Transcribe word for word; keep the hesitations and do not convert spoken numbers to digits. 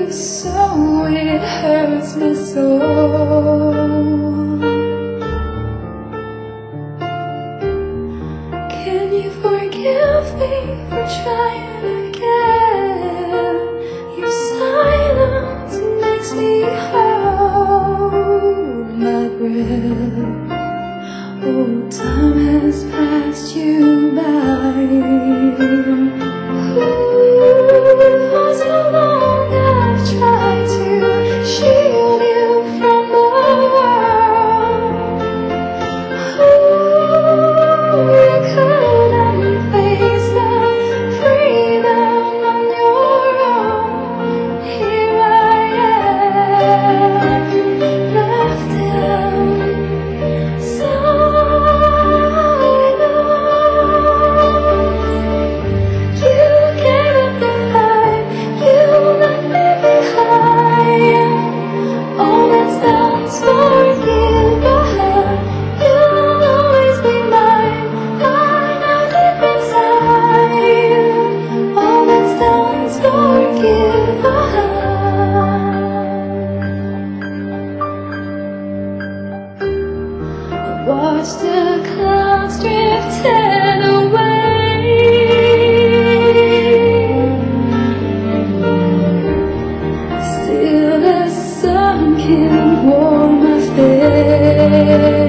you so it hurts me so. Can you forgive me for trying again? Your silence makes me hold my breath. Oh, time has passed you by. For so long I've tried to shield you from the world. Oh, you couldn't face the freedom on your own. Here I am, left inside alone. You gave up the fight, you left me behind. All that's done is forgive behind. You'll always be mine, I know deep inside. All that's done is forgive behind. Watch the clouds drifting away. Still the sun can warm my face.